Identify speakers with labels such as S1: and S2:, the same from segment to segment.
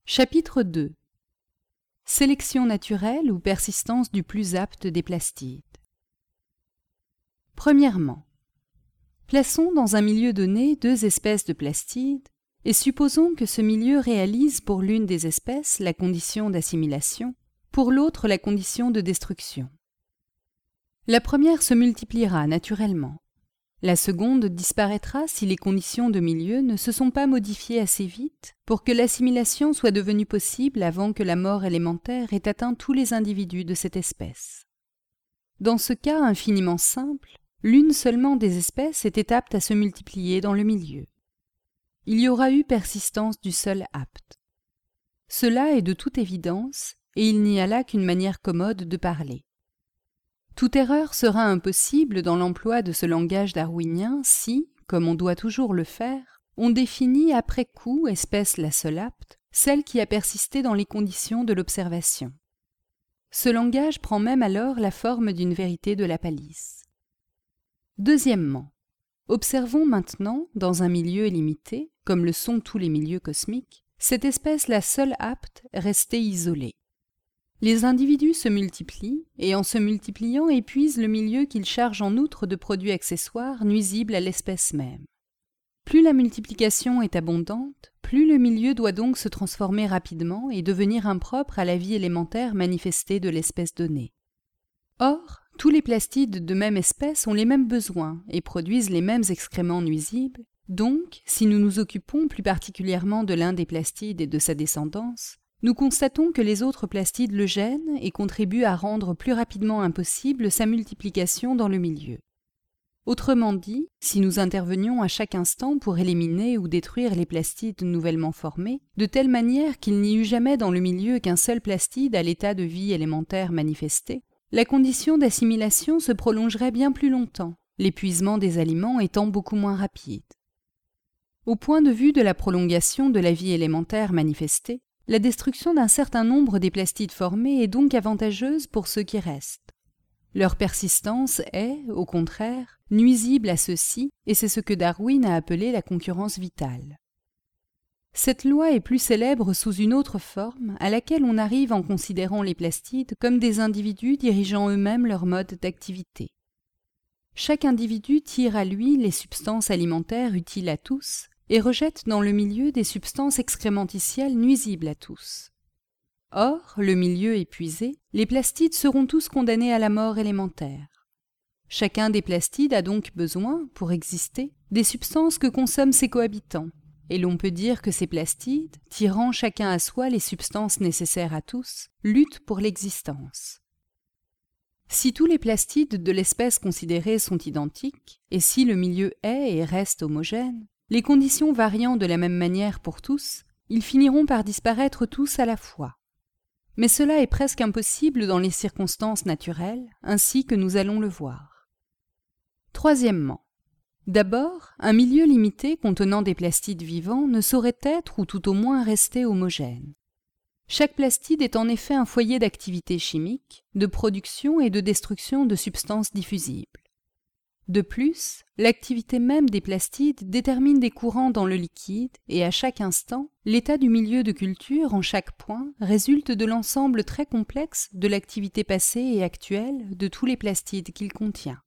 S1: Chapitre 2. Sélection naturelle ou persistance du plus apte des plastides. Premièrement, plaçons dans un milieu donné deux espèces de plastides et supposons que ce milieu réalise pour l'une des espèces la condition d'assimilation, pour l'autre la condition de destruction. La première se multipliera naturellement. La seconde disparaîtra si les conditions de milieu ne se sont pas modifiées assez vite pour que l'assimilation soit devenue possible avant que la mort élémentaire ait atteint tous les individus de cette espèce. Dans ce cas infiniment simple, l'une seulement des espèces était apte à se multiplier dans le milieu. Il y aura eu persistance du seul apte. Cela est de toute évidence, et il n'y a là qu'une manière commode de parler. Toute erreur sera impossible dans l'emploi de ce langage darwinien si, comme on doit toujours le faire, on définit après coup espèce la seule apte, celle qui a persisté dans les conditions de l'observation. Ce langage prend même alors la forme d'une vérité de la palisse. Deuxièmement, observons maintenant, dans un milieu limité, comme le sont tous les milieux cosmiques, cette espèce la seule apte restée isolée. Les individus se multiplient et en se multipliant épuisent le milieu qu'ils chargent en outre de produits accessoires nuisibles à l'espèce même. Plus la multiplication est abondante, plus le milieu doit donc se transformer rapidement et devenir impropre à la vie élémentaire manifestée de l'espèce donnée. Or, tous les plastides de même espèce ont les mêmes besoins et produisent les mêmes excréments nuisibles, donc, si nous nous occupons plus particulièrement de l'un des plastides et de sa descendance, nous constatons que les autres plastides le gênent et contribuent à rendre plus rapidement impossible sa multiplication dans le milieu. Autrement dit, si nous intervenions à chaque instant pour éliminer ou détruire les plastides nouvellement formés, de telle manière qu'il n'y eût jamais dans le milieu qu'un seul plastide à l'état de vie élémentaire manifesté, la condition d'assimilation se prolongerait bien plus longtemps, l'épuisement des aliments étant beaucoup moins rapide. Au point de vue de la prolongation de la vie élémentaire manifestée, la destruction d'un certain nombre des plastides formés est donc avantageuse pour ceux qui restent. Leur persistance est, au contraire, nuisible à ceux-ci, et c'est ce que Darwin a appelé la concurrence vitale. Cette loi est plus célèbre sous une autre forme, à laquelle on arrive en considérant les plastides comme des individus dirigeant eux-mêmes leur mode d'activité. Chaque individu tire à lui les substances alimentaires utiles à tous, et rejette dans le milieu des substances excrémentitielles nuisibles à tous. Or, le milieu épuisé, les plastides seront tous condamnés à la mort élémentaire. Chacun des plastides a donc besoin, pour exister, des substances que consomment ses cohabitants, et l'on peut dire que ces plastides, tirant chacun à soi les substances nécessaires à tous, luttent pour l'existence. Si tous les plastides de l'espèce considérée sont identiques, et si le milieu est et reste homogène, les conditions variant de la même manière pour tous, ils finiront par disparaître tous à la fois. Mais cela est presque impossible dans les circonstances naturelles, ainsi que nous allons le voir. Troisièmement, d'abord, un milieu limité contenant des plastides vivants ne saurait être ou tout au moins rester homogène. Chaque plastide est en effet un foyer d'activité chimique, de production et de destruction de substances diffusibles. De plus, l'activité même des plastides détermine des courants dans le liquide et à chaque instant, l'état du milieu de culture en chaque point résulte de l'ensemble très complexe de l'activité passée et actuelle de tous les plastides qu'il contient.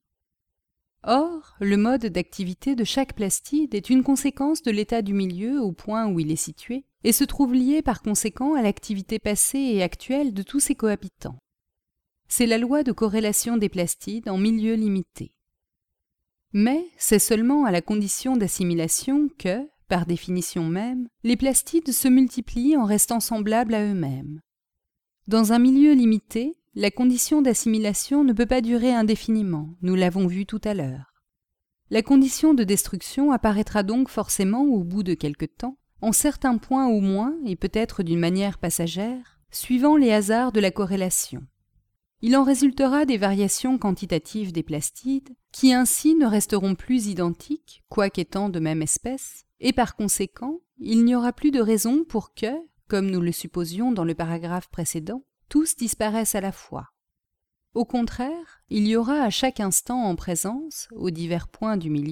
S1: Or, le mode d'activité de chaque plastide est une conséquence de l'état du milieu au point où il est situé et se trouve lié par conséquent à l'activité passée et actuelle de tous ses cohabitants. C'est la loi de corrélation des plastides en milieu limité. Mais c'est seulement à la condition d'assimilation que, par définition même, les plastides se multiplient en restant semblables à eux-mêmes. Dans un milieu limité, la condition d'assimilation ne peut pas durer indéfiniment, nous l'avons vu tout à l'heure. La condition de destruction apparaîtra donc forcément au bout de quelque temps, en certains points au moins et peut-être d'une manière passagère, suivant les hasards de la corrélation. Il en résultera des variations quantitatives des plastides, qui ainsi ne resteront plus identiques, quoiqu'étant de même espèce, et par conséquent, il n'y aura plus de raison pour que, comme nous le supposions dans le paragraphe précédent, tous disparaissent à la fois. Au contraire, il y aura à chaque instant en présence, aux divers points du milieu,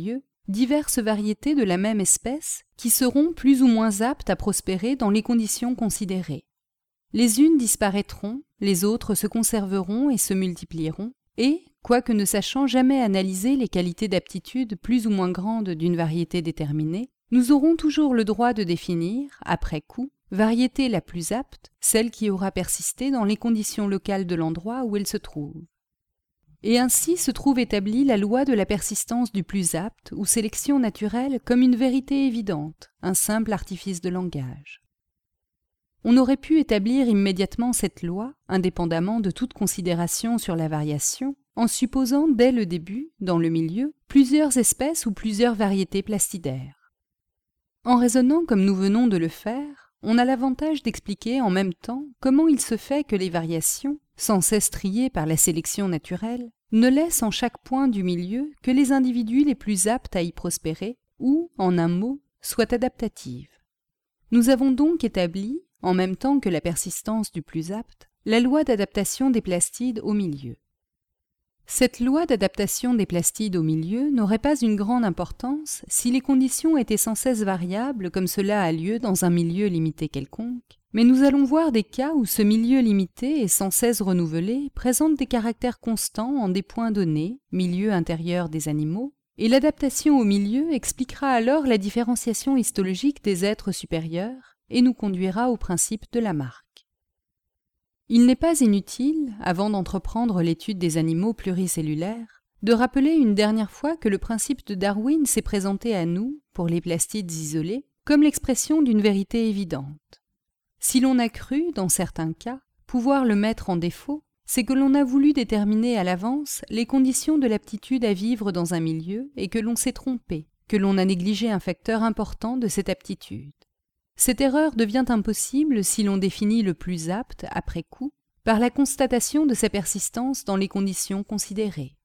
S1: diverses variétés de la même espèce qui seront plus ou moins aptes à prospérer dans les conditions considérées. Les unes disparaîtront, les autres se conserveront et se multiplieront, et, quoique ne sachant jamais analyser les qualités d'aptitude plus ou moins grandes d'une variété déterminée, nous aurons toujours le droit de définir, après coup, variété la plus apte, celle qui aura persisté dans les conditions locales de l'endroit où elle se trouve. Et ainsi se trouve établie la loi de la persistance du plus apte ou sélection naturelle comme une vérité évidente, un simple artifice de langage. On aurait pu établir immédiatement cette loi, indépendamment de toute considération sur la variation, en supposant dès le début, dans le milieu, plusieurs espèces ou plusieurs variétés plastidaires. En raisonnant comme nous venons de le faire, on a l'avantage d'expliquer en même temps comment il se fait que les variations, sans cesse triées par la sélection naturelle, ne laissent en chaque point du milieu que les individus les plus aptes à y prospérer ou, en un mot, soient adaptatives. Nous avons donc établi, en même temps que la persistance du plus apte, la loi d'adaptation des plastides au milieu. Cette loi d'adaptation des plastides au milieu n'aurait pas une grande importance si les conditions étaient sans cesse variables comme cela a lieu dans un milieu limité quelconque, mais nous allons voir des cas où ce milieu limité et sans cesse renouvelé présente des caractères constants en des points donnés, milieu intérieur des animaux, et l'adaptation au milieu expliquera alors la différenciation histologique des êtres supérieurs et nous conduira au principe de Lamarck. Il n'est pas inutile, avant d'entreprendre l'étude des animaux pluricellulaires, de rappeler une dernière fois que le principe de Darwin s'est présenté à nous, pour les plastides isolés, comme l'expression d'une vérité évidente. Si l'on a cru, dans certains cas, pouvoir le mettre en défaut, c'est que l'on a voulu déterminer à l'avance les conditions de l'aptitude à vivre dans un milieu et que l'on s'est trompé, que l'on a négligé un facteur important de cette aptitude. Cette erreur devient impossible si l'on définit le plus apte, après coup, par la constatation de sa persistance dans les conditions considérées.